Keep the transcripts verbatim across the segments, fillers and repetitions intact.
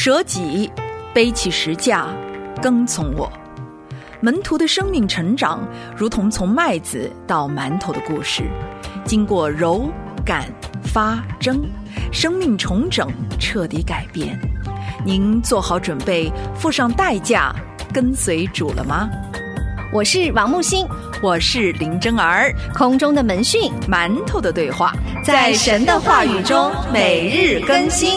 舍己，背起十架，跟从我。门徒的生命成长如同从麦子到馒头的故事，经过揉擀发蒸，生命重整，彻底改变。您做好准备付上代价跟随主了吗？ 我是王木星， 我是林真儿。 空中的门讯， 馒头的对话， 在神的话语中每日更新。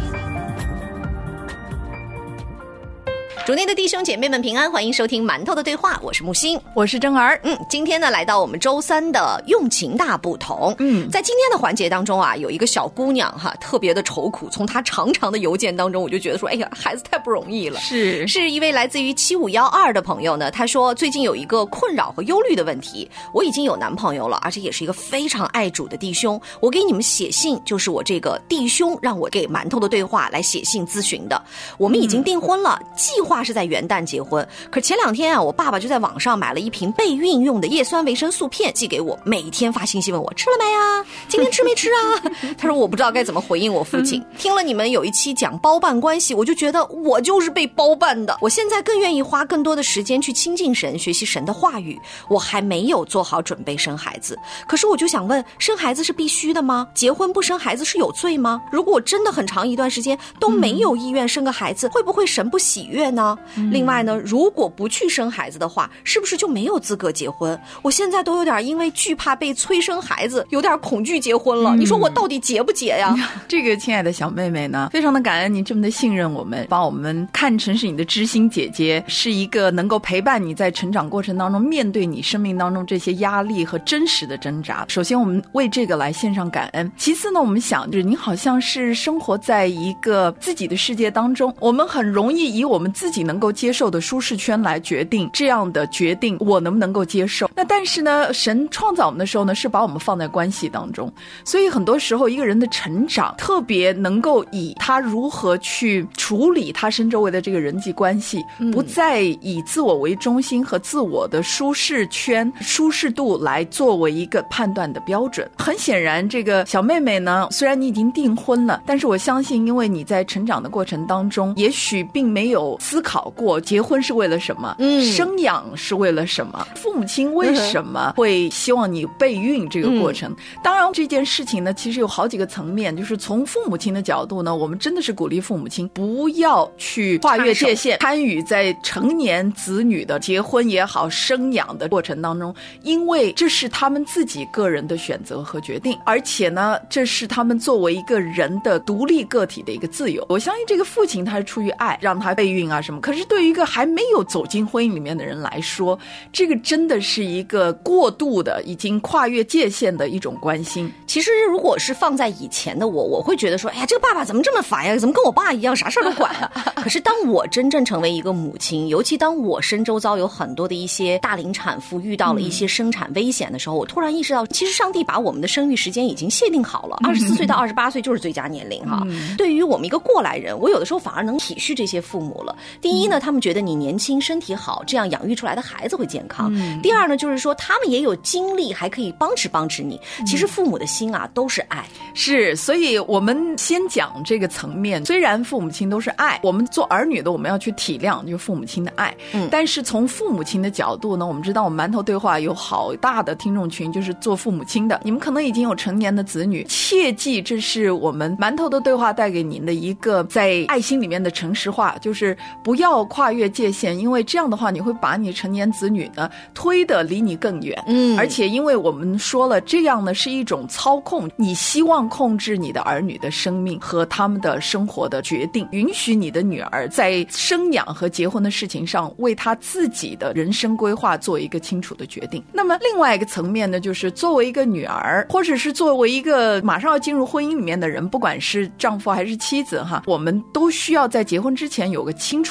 主内的弟兄姐妹们平安，欢迎收听馒头的对话，我是木星， 我是真儿。 嗯，今天呢来到我们周三的用情大不同。嗯，在今天的环节当中啊，有一个小姑娘哈，特别的愁苦。从她长长的邮件当中，我就觉得说，哎呀，孩子太不容易了。 是， 是一位来自于七五一二的朋友呢，他说最近有一个困扰和忧虑的问题。我已经有男朋友了，而且也是一个非常爱主的弟兄。我给你们写信，就是我这个弟兄让我给馒头的对话来写信咨询的。我们已经订婚了，嗯、计划是在元旦结婚，可前两天啊，我爸爸就在网上买了一瓶备孕用的叶酸维生素片寄给我，每天发信息问我吃了没啊，今天吃没吃啊？他说我不知道该怎么回应我父亲。听了你们有一期讲包办关系，我就觉得我就是被包办的。我现在更愿意花更多的时间去亲近神，学习神的话语。我还没有做好准备生孩子，可是我就想问，生孩子是必须的吗？结婚不生孩子是有罪吗？如果我真的很长一段时间都没有意愿生个孩子，会不会神不喜悦呢？另外呢，如果不去生孩子的话，是不是就没有资格结婚？我现在都有点因为惧怕被催生孩子，有点恐惧结婚了。嗯、你说我到底结不结呀？ 这个亲爱的小妹妹呢，非常的感恩你这么的信任我们，把我们看成是你的知心姐姐，是一个能够陪伴你在成长过程当中，面对你生命当中这些压力和真实的挣扎。首先我们为这个来献上感恩。其次呢，我们想就是你好像是生活在一个自己的世界当中，我们很容易以我们自己能够接受的舒适圈来决定这样的决定我能不能够接受。那但是呢，神创造我们的时候呢，是把我们放在关系当中，所以很多时候一个人的成长特别能够以他如何去处理他身周围的这个人际关系，嗯、不再以自我为中心和自我的舒适圈舒适度来作为一个判断的标准。很显然这个小妹妹呢，虽然你已经订婚了，但是我相信因为你在成长的过程当中也许并没有思考过结婚是为了什么，嗯，生养是为了什么，父母亲为什么会希望你备孕这个过程。嗯、当然这件事情呢其实有好几个层面，就是从父母亲的角度呢，我们真的是鼓励父母亲不要去跨越界限参与在成年子女的结婚也好生养的过程当中，因为这是他们自己个人的选择和决定，而且呢这是他们作为一个人的独立个体的一个自由。我相信这个父亲他是出于爱让他备孕啊什么，可是对于一个还没有走进婚姻里面的人来说，这个真的是一个过度的已经跨越界限的一种关心。 其实如果是放在以前的我，我会觉得说，哎呀，这个爸爸怎么这么烦呀，怎么跟我爸一样啥事儿都管啊？可是当我真正成为一个母亲，尤其当我身周遭有很多的一些大龄产妇遇到了一些生产危险的时候，嗯、我突然意识到，其实上帝把我们的生育时间已经限定好了，二十四岁到二十八岁就是最佳年龄哈。嗯、对于我们一个过来人，我有的时候反而能体恤这些父母了。第一呢，他们觉得你年轻身体好，这样养育出来的孩子会健康。嗯、第二呢，就是说他们也有精力，还可以帮持帮持你。其实父母的心啊都是爱， 是，所以我们先讲这个层面。虽然父母亲都是爱，我们做儿女的我们要去体谅就是父母亲的爱，嗯、但是从父母亲的角度呢，我们知道我们馒头对话有好大的听众群就是做父母亲的，你们可能已经有成年的子女，切记这是我们馒头的对话带给您的一个在爱心里面的诚实话，就是不要跨越界限，因为这样的话你会把你成年子女呢推得离你更远。嗯，而且因为我们说了，这样呢是一种操控，你希望控制你的儿女的生命和他们的生活的决定，允许你的女儿在生养和结婚的事情上为她自己的人生规划做一个清楚的决定。那么另外一个层面呢，就是作为一个女儿，或者是作为一个马上要进入婚姻里面的人，不管是丈夫还是妻子哈，我们都需要在结婚之前有个清楚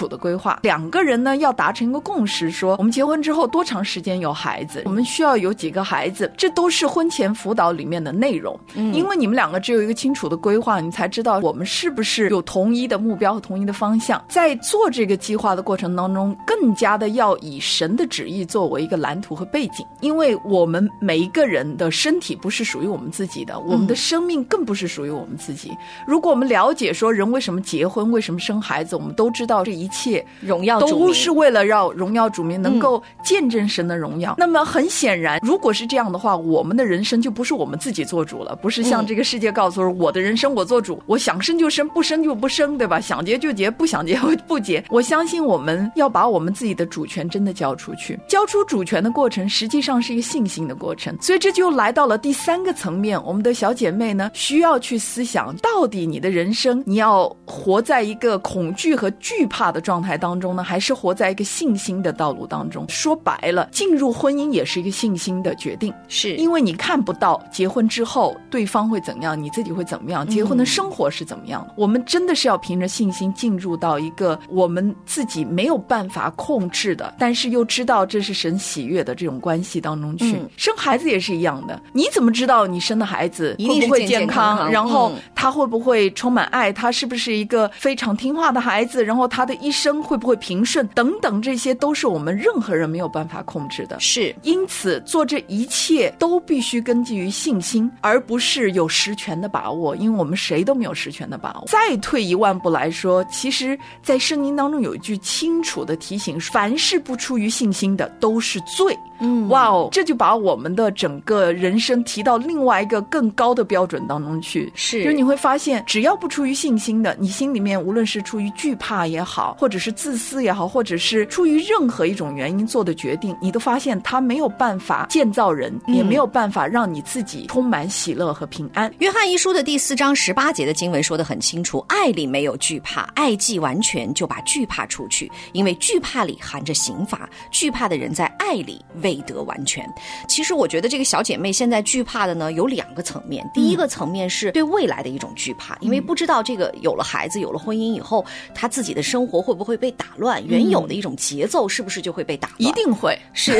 楚的规划。两个人呢要达成一个共识，说我们结婚之后多长时间有孩子，我们需要有几个孩子，这都是婚前辅导里面的内容。嗯，因为你们两个只有一个清楚的规划，你才知道我们是不是有同一的目标和同一的方向。在做这个计划的过程当中，更加的要以神的旨意作为一个蓝图和背景，因为我们每一个人的身体不是属于我们自己的，我们的生命更不是属于我们自己。如果我们了解说人为什么结婚，为什么生孩子，我们都知道这一切荣耀主名都是为了让荣耀主名能够见证神的荣耀、嗯、那么很显然，如果是这样的话，我们的人生就不是我们自己做主了，不是像这个世界告诉我、嗯、我的人生我做主，我想生就生，不生就不生，对吧？想结就结，不想结不结。我相信我们要把我们自己的主权真的交出去，交出主权的过程实际上是一个信心的过程。所以这就来到了第三个层面，我们的小姐妹呢需要去思想，到底你的人生你要活在一个恐惧和惧怕的状态当中呢，还是活在一个信心的道路当中？说白了，进入婚姻也是一个信心的决定，是因为你看不到结婚之后对方会怎样，你自己会怎么样，结婚的生活是怎么样的、嗯、我们真的是要凭着信心进入到一个我们自己没有办法控制的，但是又知道这是神喜悦的这种关系当中去、嗯、生孩子也是一样的，你怎么知道你生的孩子会不会健康， 健健康康然后他会不会充满爱，他是不是一个非常听话的孩子，然后他的一生会不会平顺等等，这些都是我们任何人没有办法控制的。 是， 因此做这一切都必须根基于信心，而不是有实权的把握，因为我们谁都没有实权的把握。再退一万步来说，其实在圣经当中有一句清楚的提醒，凡是不出于信心的都是罪。嗯，哇哦，这就把我们的整个人生提到另外一个更高的标准当中去。 是， 就是你会发现，只要不出于信心的，你心里面无论是出于惧怕也好，或者是自私也好，或者是出于任何一种原因做的决定，你都发现它没有办法建造人、嗯、也没有办法让你自己充满喜乐和平安。 约翰一书的第四章十八节的经文说得很清楚，爱里没有惧怕，爱既完全，就把惧怕除去，因为惧怕里含着刑罚，惧怕的人在爱里未得完全。其实我觉得这个小姐妹现在惧怕的呢有两个层面，第一个层面是对未来的一种惧怕、嗯、因为不知道这个有了孩子有了婚姻以后，她自己的生活会不会被打乱、嗯、原有的一种节奏是不是就会被打乱？ 一定会， 是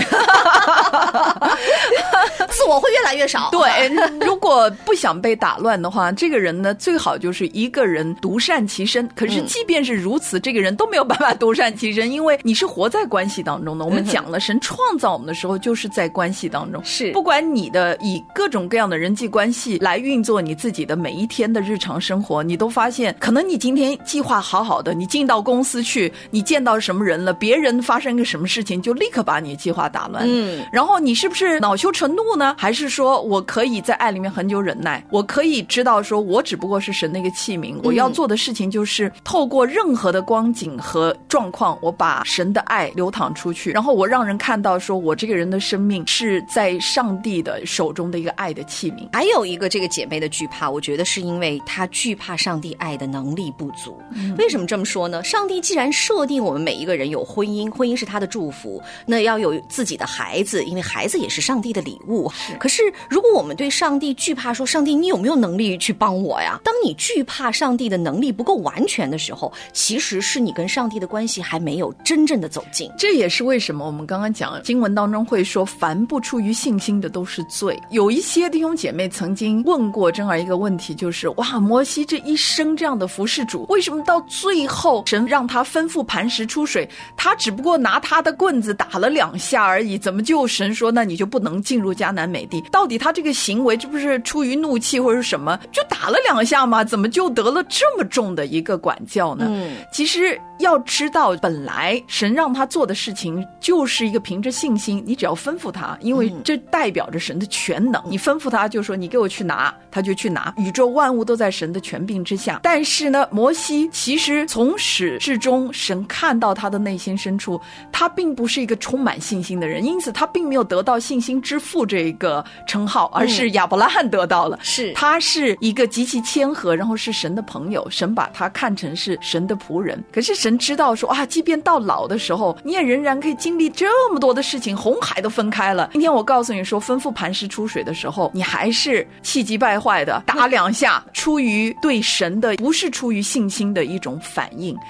自我会越来越少。 对，如果不想被打乱的话，这个人呢最好就是一个人独善其身。可是即便是如此、嗯、这个人都没有办法独善其身，因为你是活在关系当中的。我们讲了、嗯、神创造我们的时候就是在关系当中， 是不管你的以各种各样的人际关系来运作你自己的每一天的日常生活，你都发现可能你今天计划好好的，你进到公司去，你见到什么人了，别人发生个什么事情就立刻把你的计划打乱。嗯，然后你是不是恼羞成怒呢？还是说我可以在爱里面很久忍耐，我可以知道说我只不过是神的一个器皿、嗯、我要做的事情就是透过任何的光景和状况，我把神的爱流淌出去，然后我让人看到说我这个人的生命是在上帝的手中的一个爱的器皿。 还有一个这个姐妹的惧怕，我觉得是因为她惧怕上帝爱的能力不足、嗯、为什么这么说呢？上帝既然设定我们每一个人有婚姻，婚姻是他的祝福，那要有自己的孩子，因为孩子也是上帝的礼物。是，可是如果我们对上帝惧怕，说上帝你有没有能力去帮我呀？当你惧怕上帝的能力不够完全的时候，其实是你跟上帝的关系还没有真正的走近。 这也是为什么我们刚刚讲经文当中会说凡不出于信心的都是罪。有一些弟兄姐妹曾经问过珍儿一个问题，就是哇，摩西这一生这样的服侍主，为什么到最后神让他吩咐磐石出水，他只不过拿他的棍子打了两下而已，怎么就神说那你就不能进入迦南美地？到底他这个行为这不是出于怒气或者什么，就打了两下吗？怎么就得了这么重的一个管教呢？嗯，其实要知道本来神让他做的事情就是一个凭着信心，你只要吩咐他，因为这代表着神的全能、嗯、你吩咐他就说你给我去拿，他就去拿，宇宙万物都在神的权柄之下。但是呢，摩西其实从始至终神看到他的内心深处，他并不是一个充满信心的人，因此他并没有得到信心之父这个称号，而是亚伯拉罕得到了、嗯、是他是一个极其谦和，然后是神的朋友，神把他看成是神的仆人。可是神知道说啊，即便到老的时候你也仍然可以经历这么多的事情，红海都分开了，今天我告诉你说吩咐磐石出水的时候，你还是气急败坏的打两下，出于对神的不是出于信心的一种反应。嗯，所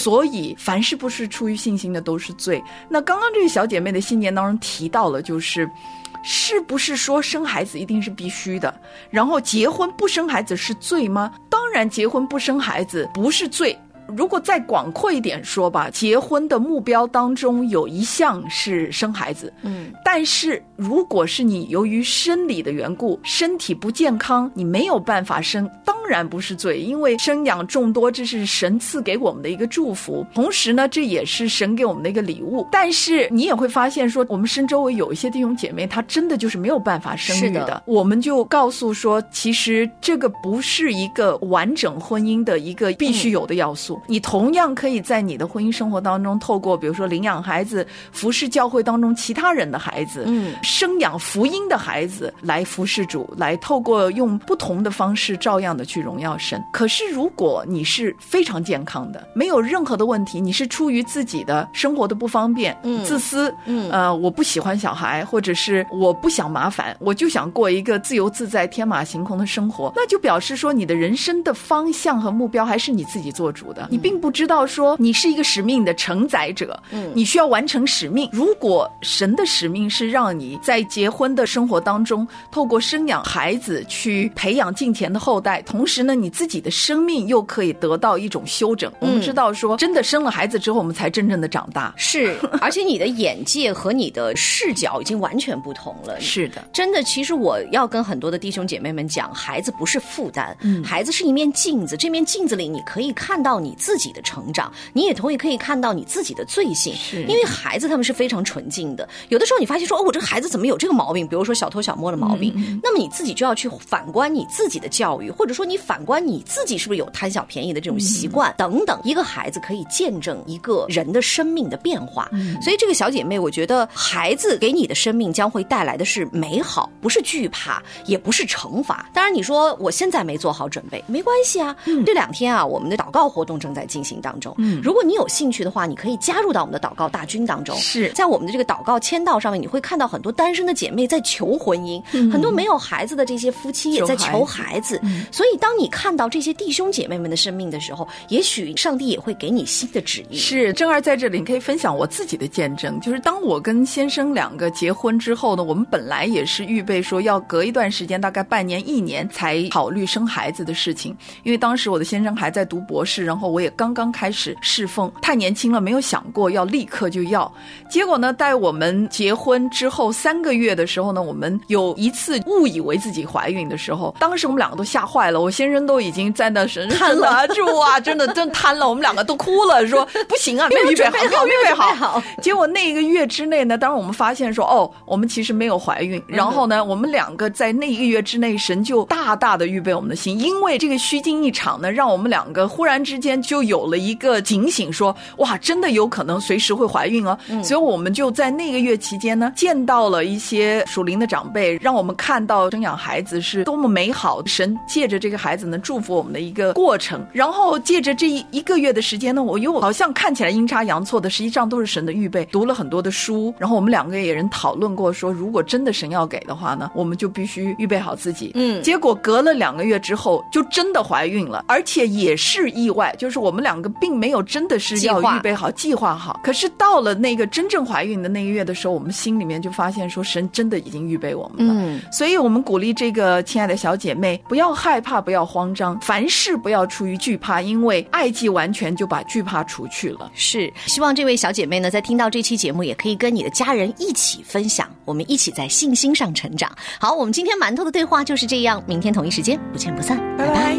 所以凡事不是出于信心的都是罪。那刚刚这个小姐妹的信念当中提到了，就是是不是说生孩子一定是必须的，然后结婚不生孩子是罪吗？当然结婚不生孩子不是罪，如果再广阔一点说吧，结婚的目标当中有一项是生孩子，嗯，但是如果是你由于生理的缘故，身体不健康，你没有办法生，当然不是罪，因为生养众多这是神赐给我们的一个祝福，同时呢这也是神给我们的一个礼物。但是你也会发现说，我们身周围有一些弟兄姐妹他真的就是没有办法生育 的, 的我们就告诉说，其实这个不是一个完整婚姻的一个必须有的要素、嗯、你同样可以在你的婚姻生活当中透过比如说领养孩子，服侍教会当中其他人的孩子，嗯，生养福音的孩子来服侍主，来透过用不同的方式照样的去荣耀神。可是如果你是非常健康的，没有任何的问题，你是出于自己的生活的不方便、嗯、自私，嗯，呃，我不喜欢小孩，或者是我不想麻烦，我就想过一个自由自在天马行空的生活，那就表示说你的人生的方向和目标还是你自己做主的、嗯、你并不知道说你是一个使命的承载者，嗯，你需要完成使命。如果神的使命是让你在结婚的生活当中透过生养孩子去培养敬虔的后代，同时呢你自己的生命又可以得到一种修整、嗯、我们知道说真的生了孩子之后我们才真正的长大， 是而且你的眼界和你的视角已经完全不同了。 是的， 真的，其实我要跟很多的弟兄姐妹们讲，孩子不是负担、嗯、孩子是一面镜子，这面镜子里你可以看到你自己的成长，你也同样可以看到你自己的罪性，因为孩子他们是非常纯净的。有的时候你发现说，哦，我这个孩子怎么有这个毛病，比如说小偷小摸的毛病、嗯、那么你自己就要去反观你自己的教育，或者说你反观你自己是不是有贪小便宜的这种习惯、嗯、等等。一个孩子可以见证一个人的生命的变化、嗯、所以这个小姐妹，我觉得孩子给你的生命将会带来的是美好，不是惧怕，也不是惩罚。当然你说我现在没做好准备，没关系啊、嗯、这两天啊我们的祷告活动正在进行当中、嗯、如果你有兴趣的话，你可以加入到我们的祷告大军当中。 是在我们的这个祷告签到上面，你会看到很多单身的姐妹在求婚姻、嗯、很多没有孩子的这些夫妻也在求孩子、嗯、所以当你看到这些弟兄姐妹们的生命的时候，也许上帝也会给你新的旨意。 是，正儿在这里可以分享我自己的见证，就是当我跟先生两个结婚之后呢，我们本来也是预备说要隔一段时间，大概半年一年才考虑生孩子的事情，因为当时我的先生还在读博士，然后我也刚刚开始侍奉，太年轻了，没有想过要立刻就要。结果呢，在我们结婚之后三个月的时候呢，我们有一次误以为自己怀孕的时候，当时我们两个都吓坏了，我先生都已经在那神瘫了， 主啊，真的真瘫了，我们两个都哭了，说不行啊，没有预备好，没有预备好。结果那一个月之内呢，当然我们发现说，哦，我们其实没有怀孕。然后呢，我们两个在那一个月之内，神就大大的预备我们的心，因为这个虚惊一场呢，让我们两个忽然之间就有了一个警醒，说，哇，真的有可能随时会怀孕哦。嗯、所以我们就在那个月期间呢，见到了一些属灵的长辈，让我们看到生养孩子是多么美好，神借着这个孩子呢祝福我们的一个过程。然后借着这一一个月的时间呢，我又好像看起来阴差阳错的，实际上都是神的预备，读了很多的书，然后我们两个也人讨论过说，如果真的神要给的话呢，我们就必须预备好自己。嗯，结果隔了两个月之后就真的怀孕了，而且也是意外，就是我们两个并没有真的是要预备好计划好，可是到了那个真正怀孕的那个月的时候，我们心里面就发现说，神真的已经预备我们了。嗯，所以我们鼓励这个亲爱的小姐妹，不要害怕，不要慌张，凡事不要出于惧怕，因为爱既完全就把惧怕除去了。 是，希望这位小姐妹呢，在听到这期节目也可以跟你的家人一起分享，我们一起在信心上成长。好，我们今天馒头的对话就是这样，明天同一时间不见不散，拜拜。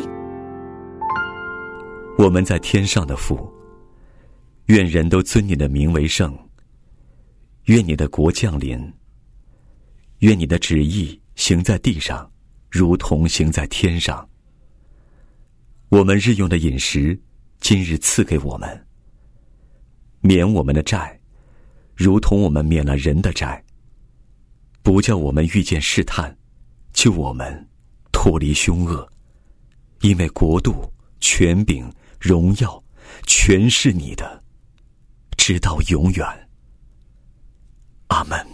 我们在天上的父，愿人都尊你的名为圣，愿你的国降临，愿你的旨意行在地上，如同行在天上。我们日用的饮食今日赐给我们，免我们的债，如同我们免了人的债，不叫我们遇见试探，救我们脱离凶恶。因为国度、权柄、荣耀全是你的，直到永远。阿们。